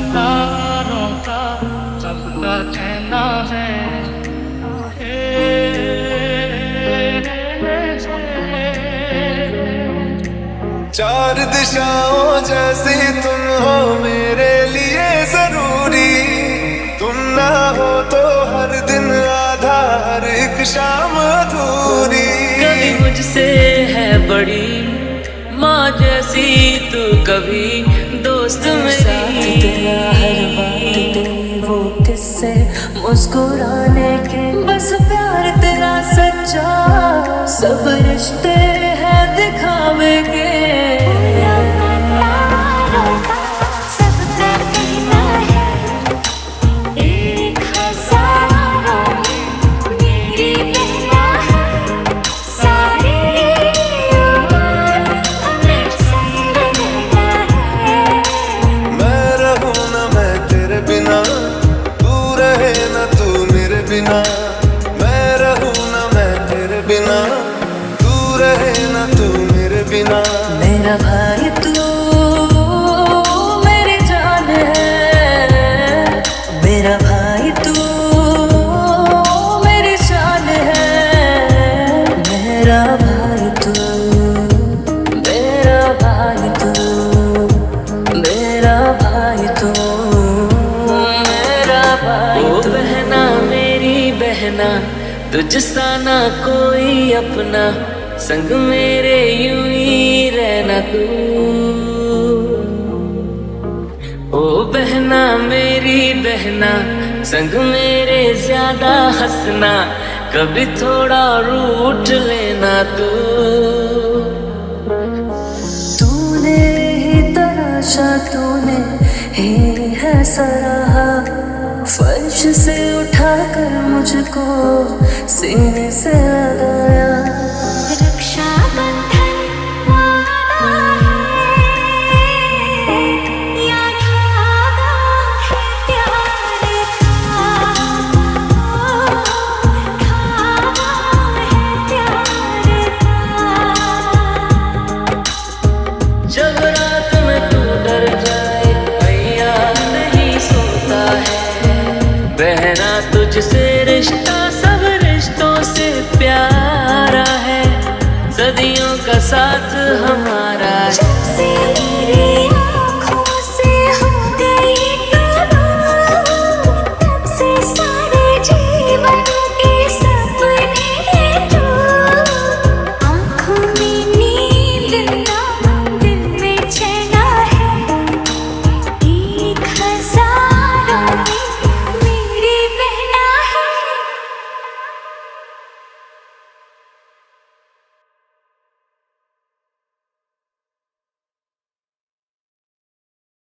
तारों का सबका कहना है। चार दिशाओं जैसी तुम हो मेरे लिए जरूरी, तुम ना हो तो हर दिन आधा हर एक शाम अधूरी। कभी मुझसे है बड़ी माँ जैसी तू, कभी दोस्त मेरी। तेरा हर बात तेरी वो किस्से मुस्कुराने के, बस प्यार तेरा सच्चा, सब रिश्ते हैं दिखावे के। मैं रहूं ना मैं तेरे बिना, तू रहे ना तू मेरे बिना। मेरा भाई तू मेरी जान है, मेरा भाई तू मेरी शान है। मेरा भाई तू, मेरा भाई तू, मेरा भाई तू, मेरा भाई ओ तू। बहना मेरी बहना, तुझसा ना कोई अपना, संग मेरे यूं ही रहना तू। ओ बहना मेरी बहना, संग मेरे ज्यादा हंसना, कभी थोड़ा रूठ लेना तू। तूने ही तराशा, तूने ही है सराहा, फर्श से उठाकर मुझको सीने से लगाया। रक्षा बंधन वादा है, या धागा है प्यार का, धागा है प्यार का। जब रात में तू डर जाए भैया नहीं सोता है, बहना तुझसे रिश्ता सब रिश्तों से प्यारा है, सदियों का साथ हमारा है।